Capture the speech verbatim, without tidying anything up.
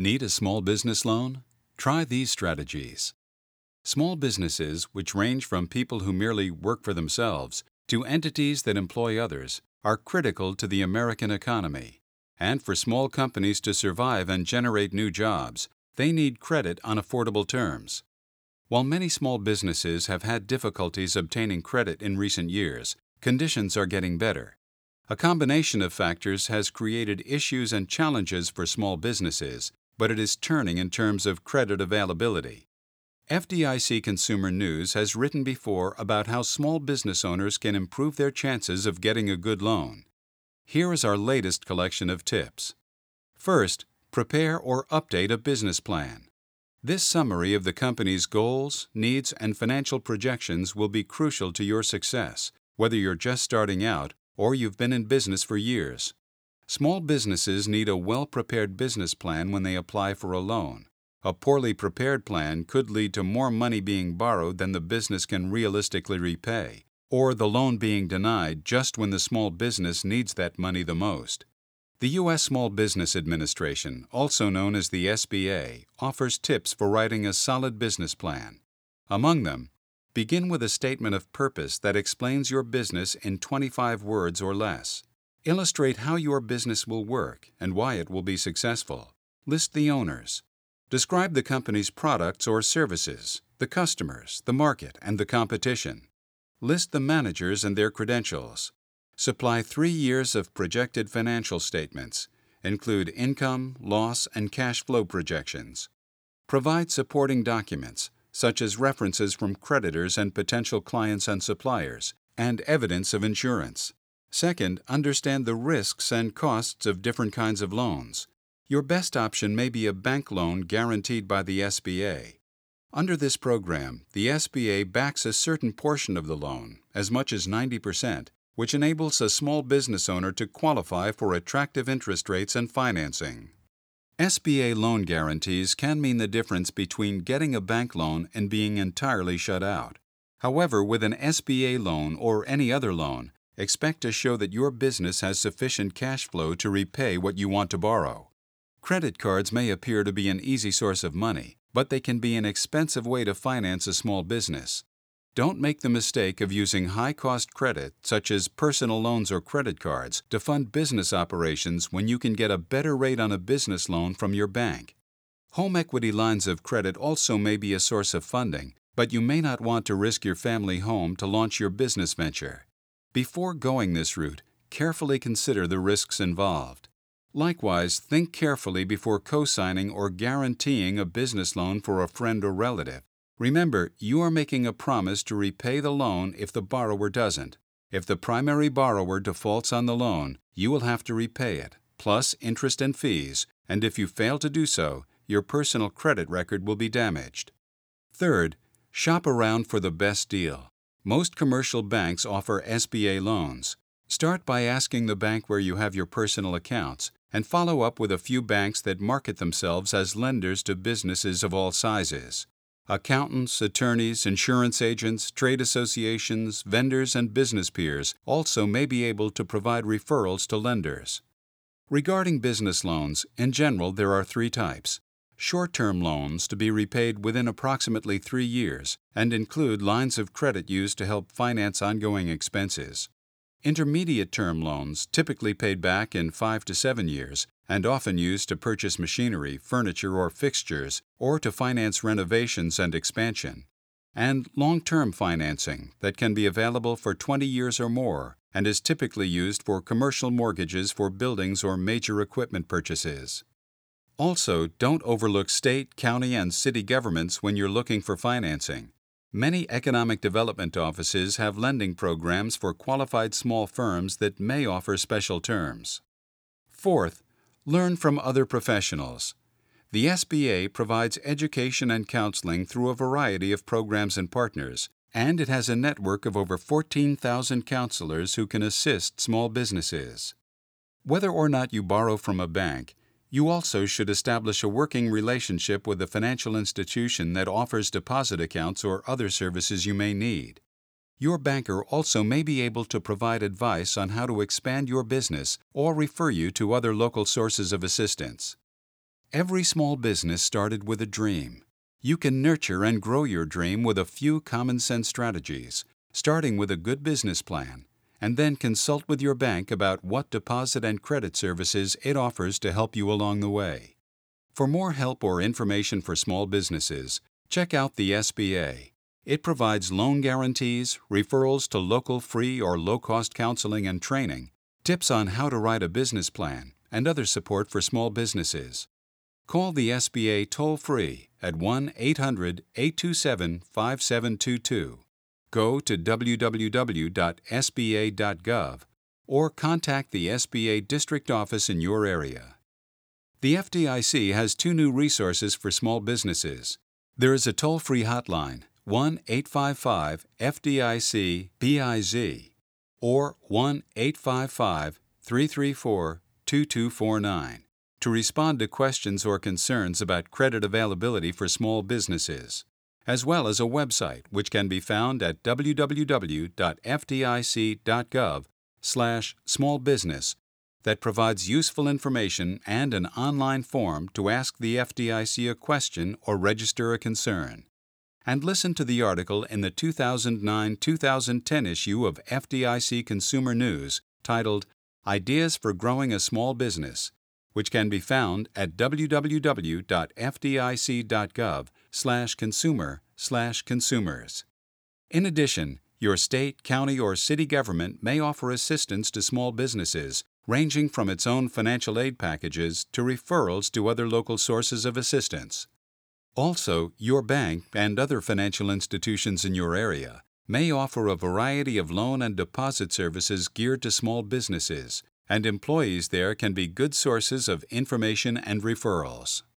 Need a small business loan? Try these strategies. Small businesses, which range from people who merely work for themselves to entities that employ others, are critical to the American economy. And for small companies to survive and generate new jobs, they need credit on affordable terms. While many small businesses have had difficulties obtaining credit in recent years, conditions are getting better. A combination of factors has created issues and challenges for small businesses, but it is turning in terms of credit availability. F D I C Consumer News has written before about how small business owners can improve their chances of getting a good loan. Here is our latest collection of tips. First, prepare or update a business plan. This summary of the company's goals, needs, and financial projections will be crucial to your success, whether you're just starting out or you've been in business for years. Small businesses need a well-prepared business plan when they apply for a loan. A poorly prepared plan could lead to more money being borrowed than the business can realistically repay, or the loan being denied just when the small business needs that money the most. The U S Small Business Administration, also known as the S B A, offers tips for writing a solid business plan. Among them, begin with a statement of purpose that explains your business in twenty-five words or less. Illustrate how your business will work and why it will be successful. List the owners. Describe the company's products or services, the customers, the market, and the competition. List the managers and their credentials. Supply three years of projected financial statements. Include income, loss, and cash flow projections. Provide supporting documents, such as references from creditors and potential clients and suppliers, and evidence of insurance. Second, understand the risks and costs of different kinds of loans. Your best option may be a bank loan guaranteed by the S B A. Under this program, the S B A backs a certain portion of the loan, as much as ninety percent, which enables a small business owner to qualify for attractive interest rates and financing. S B A loan guarantees can mean the difference between getting a bank loan and being entirely shut out. However, with an S B A loan or any other loan, expect to show that your business has sufficient cash flow to repay what you want to borrow. Credit cards may appear to be an easy source of money, but they can be an expensive way to finance a small business. Don't make the mistake of using high-cost credit, such as personal loans or credit cards, to fund business operations when you can get a better rate on a business loan from your bank. Home equity lines of credit also may be a source of funding, but you may not want to risk your family home to launch your business venture. Before going this route, carefully consider the risks involved. Likewise, think carefully before co-signing or guaranteeing a business loan for a friend or relative. Remember, you are making a promise to repay the loan if the borrower doesn't. If the primary borrower defaults on the loan, you will have to repay it, plus interest and fees, and if you fail to do so, your personal credit record will be damaged. Third, shop around for the best deal. Most commercial banks offer S B A loans. Start by asking the bank where you have your personal accounts, and follow up with a few banks that market themselves as lenders to businesses of all sizes. Accountants, attorneys, insurance agents, trade associations, vendors, and business peers also may be able to provide referrals to lenders. Regarding business loans, in general there are three types. Short-term loans to be repaid within approximately three years and include lines of credit used to help finance ongoing expenses. Intermediate-term loans, typically paid back in five to seven years, and often used to purchase machinery, furniture, or fixtures, or to finance renovations and expansion. And long-term financing that can be available for twenty years or more and is typically used for commercial mortgages for buildings or major equipment purchases. Also, don't overlook state, county, and city governments when you're looking for financing. Many economic development offices have lending programs for qualified small firms that may offer special terms. Fourth, learn from other professionals. The S B A provides education and counseling through a variety of programs and partners, and it has a network of over fourteen thousand counselors who can assist small businesses. Whether or not you borrow from a bank, you also should establish a working relationship with a financial institution that offers deposit accounts or other services you may need. Your banker also may be able to provide advice on how to expand your business or refer you to other local sources of assistance. Every small business started with a dream. You can nurture and grow your dream with a few common sense strategies, starting with a good business plan, and then consult with your bank about what deposit and credit services it offers to help you along the way. For more help or information for small businesses, check out the S B A. It provides loan guarantees, referrals to local free or low-cost counseling and training, tips on how to write a business plan, and other support for small businesses. Call the S B A toll-free at one eight hundred, eight two seven, five seven two two. Go to w w w dot s b a dot gov or contact the S B A district office in your area. The F D I C has two new resources for small businesses. There is a toll-free hotline, one eight five five F D I C B I Z, or one eight five five, three three four, two two four nine, to respond to questions or concerns about credit availability for small businesses, as well as a website which can be found at w w w dot f d i c dot gov slash small business that provides useful information and an online form to ask the F D I C a question or register a concern. And listen to the article in the two thousand nine to two thousand ten issue of F D I C Consumer News titled Ideas for Growing a Small Business, which can be found at w w w dot f d i c dot gov slash consumer slash consumers. In addition, your state, county, or city government may offer assistance to small businesses, ranging from its own financial aid packages to referrals to other local sources of assistance. Also, your bank and other financial institutions in your area may offer a variety of loan and deposit services geared to small businesses, and employees there can be good sources of information and referrals.